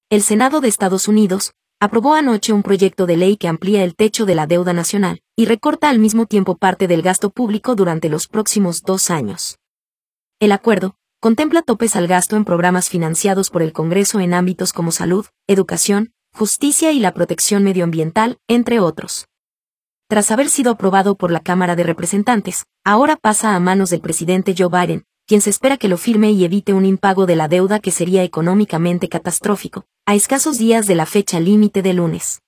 El Senado de Estados Unidos aprobó anoche un proyecto de ley que amplía el techo de la deuda nacional y recorta al mismo tiempo parte del gasto público durante los próximos 2 años. El acuerdo contempla topes al gasto en programas financiados por el Congreso en ámbitos como salud, educación, justicia y la protección medioambiental, entre otros. Tras haber sido aprobado por la Cámara de Representantes, ahora pasa a manos del presidente Joe Biden, quien se espera que lo firme y evite un impago de la deuda que sería económicamente catastrófico, a escasos días de la fecha límite de lunes.